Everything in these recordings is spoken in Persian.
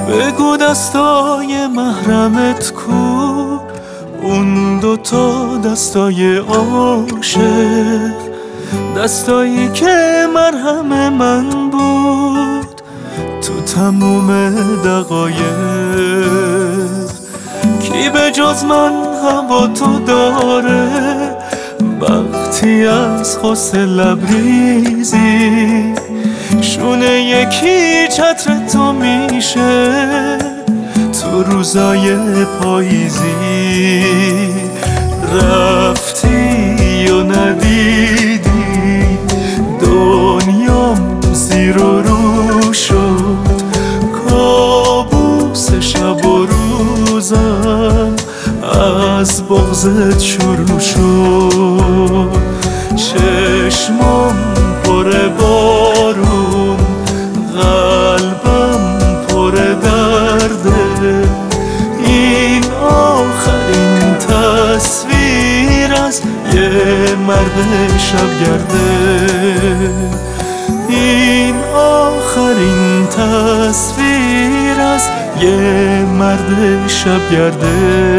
بگو دستای محرمت کو، اون دوتا دستای عاشق، دستایی که مرهم من بود تو تموم دقایق. کی به جز من هوا تو داره وقتی از غصه لبریزی، شونه یکی چتر تو میشه تو روزای پاییزی. رفتی و ندیدی دنیام زیر و رو شد، کابوس شب و روزم از بغضت شروع شد. چشمم پر بارون، قلبم پر درده، این آخرین تصویر از یه مرد شبگرده. این آخرین تصویر از یه مرد شبگرده.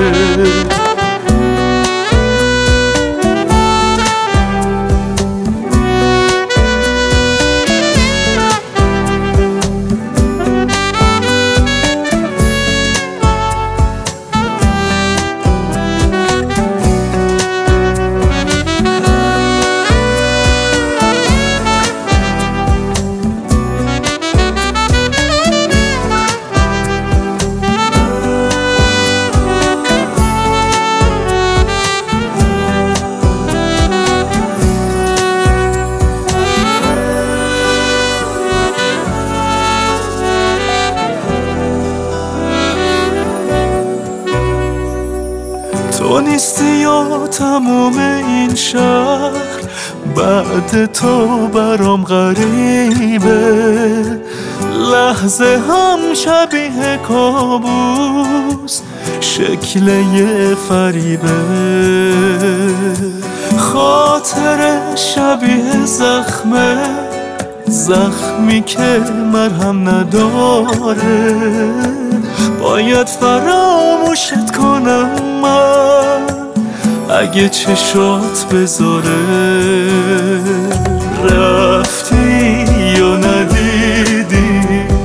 تو نیستی و تموم این شهر بعد تو برام غریبه، لحظه هم شبیه کابوس شکل یه فریبه. خاطر شبیه زخمه، زخمی که مرهم نداره، باید فراموشت کنم من اگه چشات بذاره. رفتی و ندیدی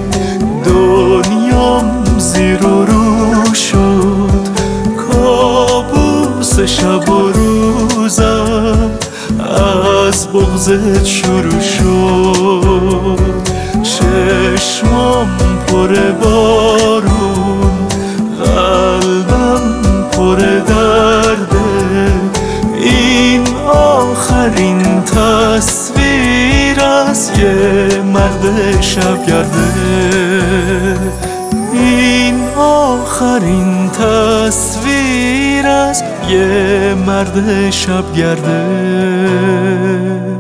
دنیام زیر و رو شد، کابوس شب و روزم از بغضت شروع شد. چشمم پر بارون، قلبم پر درده، این آخرین تصویر از یه مرد شبگرده. این آخرین تصویر از یه مرد شبگرده.